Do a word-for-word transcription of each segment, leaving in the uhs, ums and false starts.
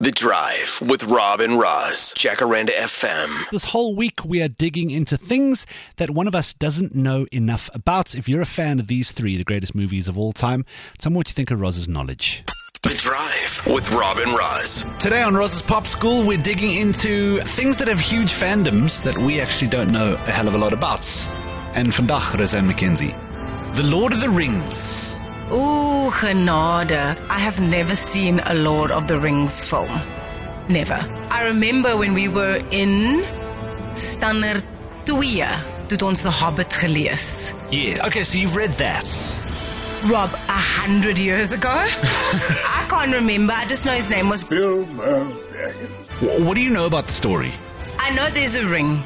The Drive with Rob and Roz, Jacaranda F M. This whole week we are digging into things that one of us doesn't know enough about. If you're a fan of these three, the greatest movies of all time, tell me what you think of Roz's knowledge. The Drive with Rob and Roz. Today on Roz's Pop School, we're digging into things that have huge fandoms that we actually don't know a hell of a lot about. And vandag, Roseanne McKenzie, The Lord of the Rings. Ooh, genade. I have never seen a Lord of the Rings film. Never. I remember when we were in Standaard two, toe het ons The Hobbit gelees. Yeah, okay, so you've read that. Rob, a hundred years ago? I can't remember. I just know his name was Bilbo Baggins. What do you know about the story? I know there's a ring.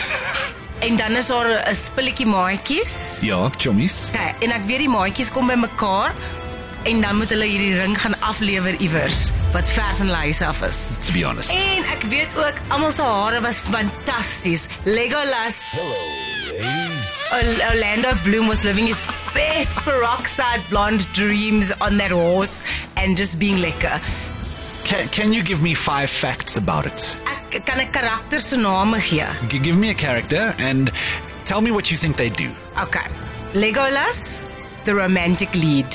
En dan is daar 'n spilletjie maatjies. Ja, chommies. Okay, en ek weet die maatjies kom by mekaar en dan moet hulle hierdie ring gaan aflewer iewers wat ver van hulle huis af is. To be honest. En ek weet ook almal se hare was fantasties. Legolas. Hello, ladies. O- Orlando Bloom was living his best peroxide blonde dreams on that horse and just being lekker. Can, can you give me five facts about it? Ek kan 'n karakter se name gee. G- give me a character and tell me what you think they do. Okay. Legolas, the romantic lead.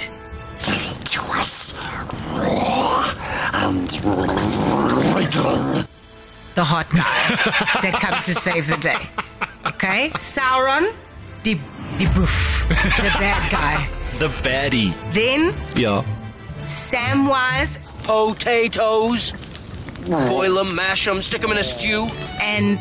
Delicious, raw, and wriggling. The hot guy that comes to save the day. Okay? Sauron, the, the boof, the bad guy. The baddie. Then, Yeah. Samwise Potatoes. Boil them, mash them, stick them in a stew. and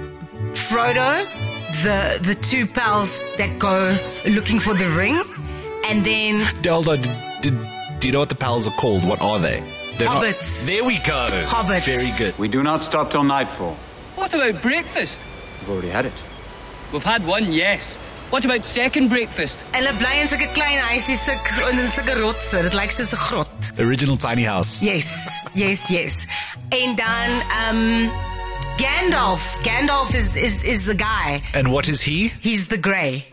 Frodo, the the two pals that go looking for the ring. And then Delta, did, did, do you know what the pals are called? What are they? They're not- Hobbits. there we go. Hobbits. Very good. We do not stop till nightfall. What about breakfast? We've already had it. We've had one, yes. What about second breakfast? hulle bly in sulke klein huisies, sulke in sulke rotse. Dit lyk soos 'n grot. Original tiny house. Yes, yes, yes. En dan um Gandalf. Gandalf is is is the guy. And what is he? He's the grey.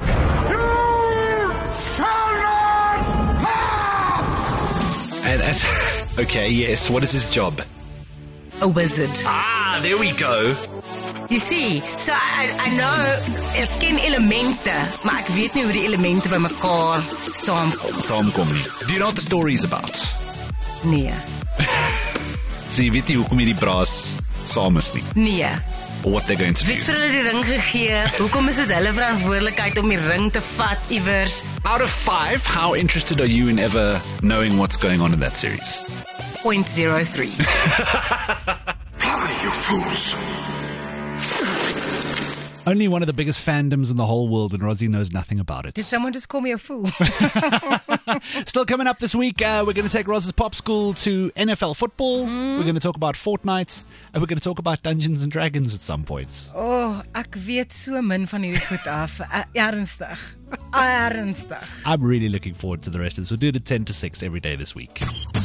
And, and okay, yes. What is his job? A wizard. Ah, there we go. You see, so I, I know ek ken elemente, maar ek weet nie hoe die elemente by mekaar saamkom. Saamkom nie. Do you know what the story is about? Nee. So jy weet nie hoekom hierdie braas saam is nie. Nee. Or what they're going to Wie het do. vir hulle die ring gegee? Hoekom is dit hulle verantwoordelikheid om die ring te vat iewers? Out of five, how interested are you in ever knowing what's going on in that series? zero point zero three. Fly, you fools. Only one of the biggest fandoms in the whole world, and Rosie knows nothing about it. Did someone just call me a fool? Still coming up this week, uh, we're going to take Roz's Pop School to N F L football. Mm. We're going to talk about Fortnite, and we're going to talk about Dungeons and Dragons at some points. Oh, ek weet so min van hierdie goed af. Uh, ernstig. Ernstig. I'm really looking forward to the rest of this. We'll do it at ten to six every day this week.